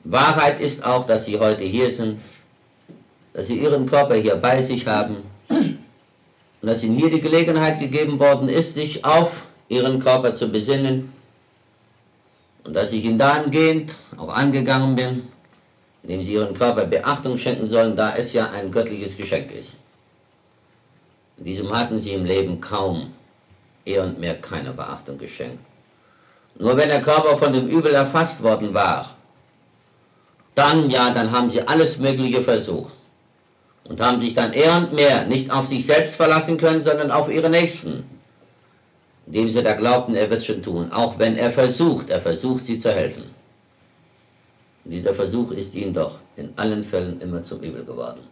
Wahrheit ist auch, dass Sie heute hier sind, dass Sie Ihren Körper hier bei sich haben und dass Ihnen hier die Gelegenheit gegeben worden ist, sich auf Ihren Körper zu besinnen und dass ich Ihnen dahingehend auch angegangen bin, indem Sie Ihren Körper Beachtung schenken sollen, da es ja ein göttliches Geschenk ist. In diesem hatten Sie im Leben kaum, eher und mehr keine Beachtung geschenkt. Nur wenn der Körper von dem Übel erfasst worden war, dann haben Sie alles Mögliche versucht und haben sich dann eher und mehr nicht auf sich selbst verlassen können, sondern auf Ihre Nächsten, indem Sie da glaubten, er wird schon tun, auch wenn er versucht Sie zu helfen. Und dieser Versuch ist Ihnen doch in allen Fällen immer zum Übel geworden.